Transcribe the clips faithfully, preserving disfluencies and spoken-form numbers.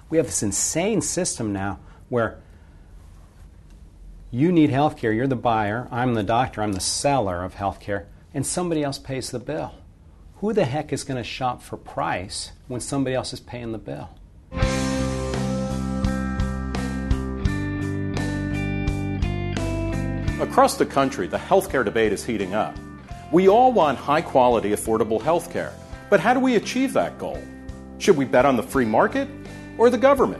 We have this insane system now where you need health care, you're the buyer, I'm the doctor, I'm the seller of health care, and somebody else pays the bill. Who the heck is going to shop for price when somebody else is paying the bill? Across the country, the healthcare debate is heating up. We all want high-quality, affordable healthcare. But how do we achieve that goal? Should we bet on the free market or the government?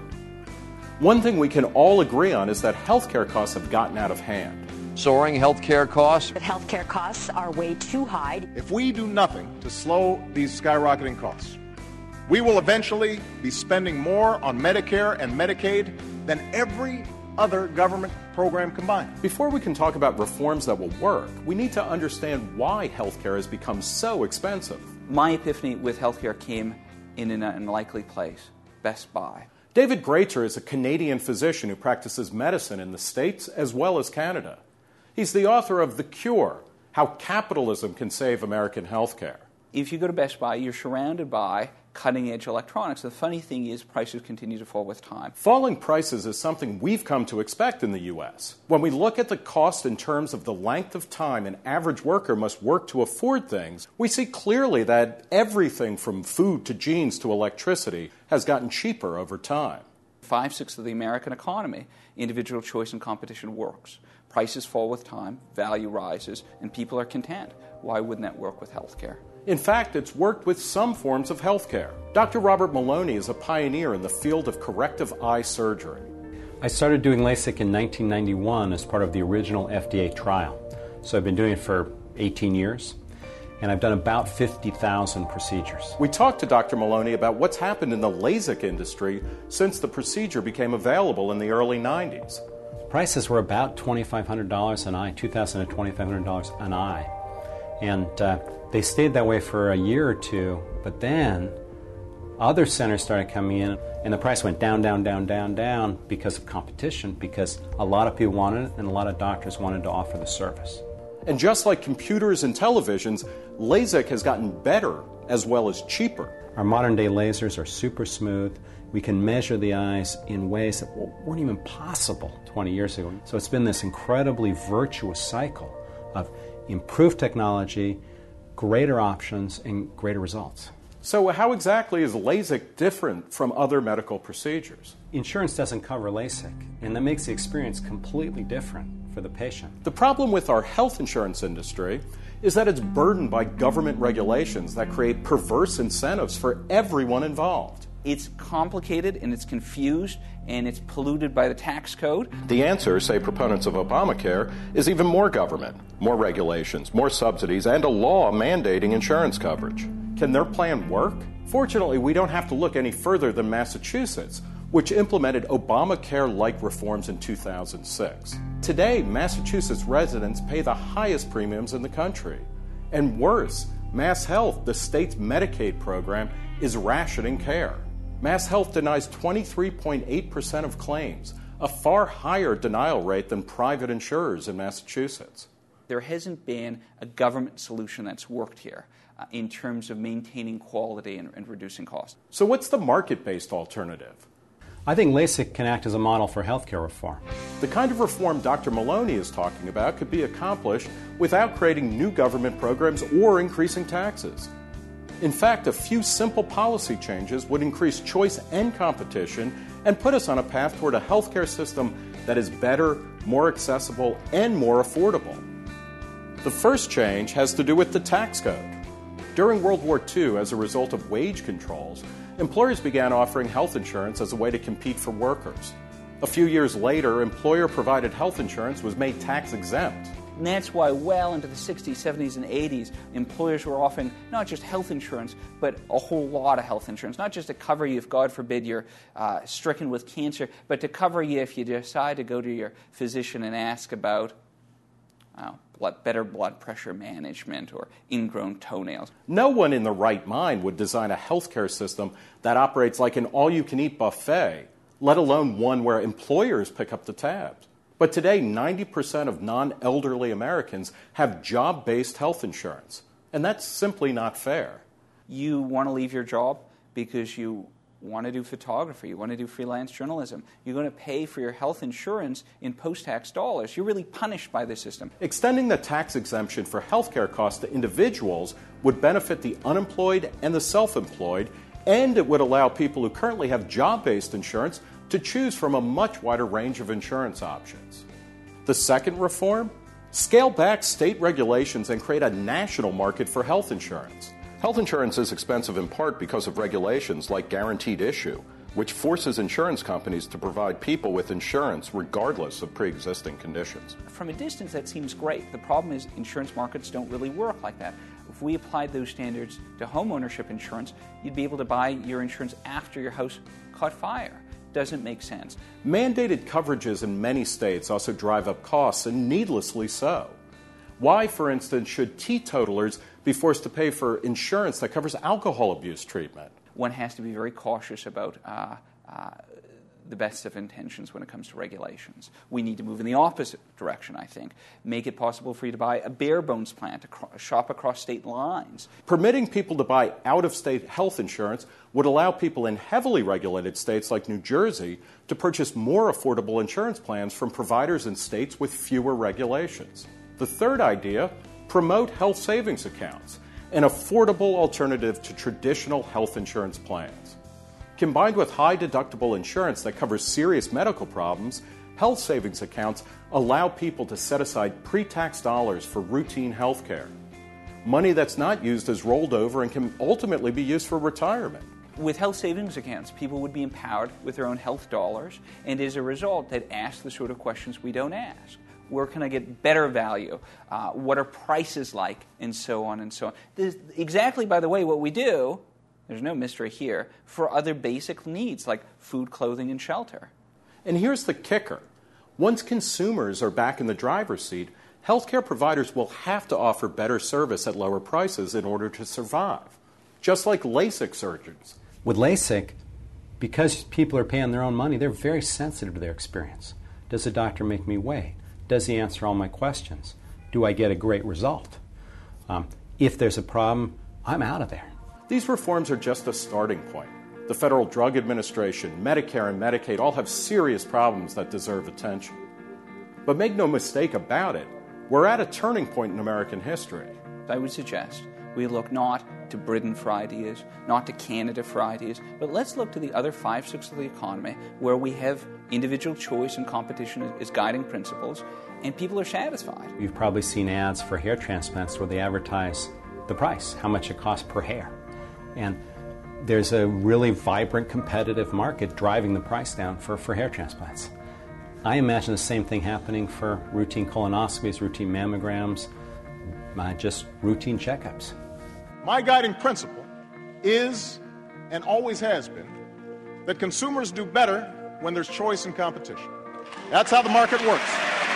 One thing we can all agree on is that healthcare costs have gotten out of hand. Soaring healthcare costs. But healthcare costs are way too high. If we do nothing to slow these skyrocketing costs, we will eventually be spending more on Medicare and Medicaid than every other government program combined. Before we can talk about reforms that will work, we need to understand why healthcare has become so expensive. My epiphany with healthcare came in an unlikely place, Best Buy. David Greater is a Canadian physician who practices medicine in the States as well as Canada. He's the author of The Cure, How Capitalism Can Save American Healthcare. If you go to Best Buy, you're surrounded by cutting-edge electronics. The funny thing is prices continue to fall with time. Falling prices is something we've come to expect in the U S. When we look at the cost in terms of the length of time an average worker must work to afford things, we see clearly that everything from food to jeans to electricity has gotten cheaper over time. Five-sixths of the American economy, individual choice and competition works. Prices fall with time, value rises, and people are content. Why wouldn't that work with healthcare? In fact, it's worked with some forms of healthcare. Doctor Robert Maloney is a pioneer in the field of corrective eye surgery. I started doing LASIK in nineteen ninety-one as part of the original F D A trial. So I've been doing it for eighteen years, and I've done about fifty thousand procedures. We talked to Doctor Maloney about what's happened in the LASIK industry since the procedure became available in the early nineties. Prices were about twenty-five hundred dollars an eye, two thousand dollars to twenty-five hundred dollars an eye. And uh, they stayed that way for a year or two, but then other centers started coming in, and the price went down, down, down, down, down because of competition, because a lot of people wanted it, and a lot of doctors wanted to offer the service. And just like computers and televisions, LASIK has gotten better as well as cheaper. Our modern-day lasers are super smooth. We can measure the eyes in ways that weren't even possible twenty years ago. So it's been this incredibly virtuous cycle of improved technology, greater options, and greater results. So how exactly is LASIK different from other medical procedures? Insurance doesn't cover LASIK, and that makes the experience completely different for the patient. The problem with our health insurance industry is that it's burdened by government regulations that create perverse incentives for everyone involved. It's complicated and it's confused and it's polluted by the tax code. The answer, say proponents of Obamacare, is even more government, more regulations, more subsidies, and a law mandating insurance coverage. Can their plan work? Fortunately, we don't have to look any further than Massachusetts, which implemented Obamacare-like reforms in two thousand six. Today, Massachusetts residents pay the highest premiums in the country. And worse, MassHealth, the state's Medicaid program, is rationing care. MassHealth denies twenty-three point eight percent of claims, a far higher denial rate than private insurers in Massachusetts. There hasn't been a government solution that's worked here uh, in terms of maintaining quality and, and reducing costs. So what's the market-based alternative? I think LASIK can act as a model for healthcare reform. The kind of reform Doctor Maloney is talking about could be accomplished without creating new government programs or increasing taxes. In fact, a few simple policy changes would increase choice and competition and put us on a path toward a healthcare system that is better, more accessible, and more affordable. The first change has to do with the tax code. During World War Two, as a result of wage controls, employers began offering health insurance as a way to compete for workers. A few years later, employer-provided health insurance was made tax-exempt. And that's why well into the sixties, seventies, and eighties, employers were offering not just health insurance, but a whole lot of health insurance. Not just to cover you if, God forbid, you're uh, stricken with cancer, but to cover you if you decide to go to your physician and ask about uh, blood, better blood pressure management or ingrown toenails. No one in the right mind would design a healthcare system that operates like an all-you-can-eat buffet, let alone one where employers pick up the tabs. But today, ninety percent of non-elderly Americans have job-based health insurance, and that's simply not fair. You want to leave your job because you want to do photography, you want to do freelance journalism, you're going to pay for your health insurance in post-tax dollars. You're really punished by the system. Extending the tax exemption for healthcare costs to individuals would benefit the unemployed and the self-employed, and it would allow people who currently have job-based insurance to choose from a much wider range of insurance options. The second reform? Scale back state regulations and create a national market for health insurance. Health insurance is expensive in part because of regulations like guaranteed issue, which forces insurance companies to provide people with insurance regardless of pre-existing conditions. From a distance, that seems great. The problem is insurance markets don't really work like that. If we applied those standards to home ownership insurance, you'd be able to buy your insurance after your house caught fire. Doesn't make sense. Mandated coverages in many states also drive up costs, and needlessly so. Why, for instance, should teetotalers be forced to pay for insurance that covers alcohol abuse treatment? One has to be very cautious about uh, uh, the best of intentions when it comes to regulations. We need to move in the opposite direction, I think. Make it possible for you to buy a bare bones plan, to cro- shop across state lines. Permitting people to buy out-of-state health insurance would allow people in heavily regulated states like New Jersey to purchase more affordable insurance plans from providers in states with fewer regulations. The third idea, promote health savings accounts, an affordable alternative to traditional health insurance plans. Combined with high-deductible insurance that covers serious medical problems, health savings accounts allow people to set aside pre-tax dollars for routine health care. Money that's not used is rolled over and can ultimately be used for retirement. With health savings accounts, people would be empowered with their own health dollars, and as a result, they'd ask the sort of questions we don't ask. Where can I get better value? Uh, what are prices like? And so on and so on. This is exactly, by the way, what we do, there's no mystery here, for other basic needs like food, clothing, and shelter. And here's the kicker. Once consumers are back in the driver's seat, healthcare providers will have to offer better service at lower prices in order to survive. Just like LASIK surgeons. With LASIK, because people are paying their own money, they're very sensitive to their experience. Does the doctor make me wait? Does he answer all my questions? Do I get a great result? Um, if there's a problem, I'm out of there. These reforms are just a starting point. The Federal Drug Administration, Medicare, and Medicaid all have serious problems that deserve attention. But make no mistake about it, we're at a turning point in American history. I would suggest we look not to Britain for ideas, not to Canada for ideas, but let's look to the other five-sixths of the economy where we have individual choice and competition as guiding principles, and people are satisfied. You've probably seen ads for hair transplants where they advertise the price, how much it costs per hair. And there's a really vibrant competitive market driving the price down for, for hair transplants. I imagine the same thing happening for routine colonoscopies, routine mammograms, uh, just routine checkups. My guiding principle is, and always has been, that consumers do better when there's choice and competition. That's how the market works.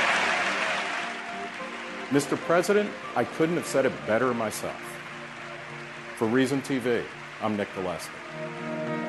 Mister President, I couldn't have said it better myself. For Reason T V, I'm Nick Gillespie.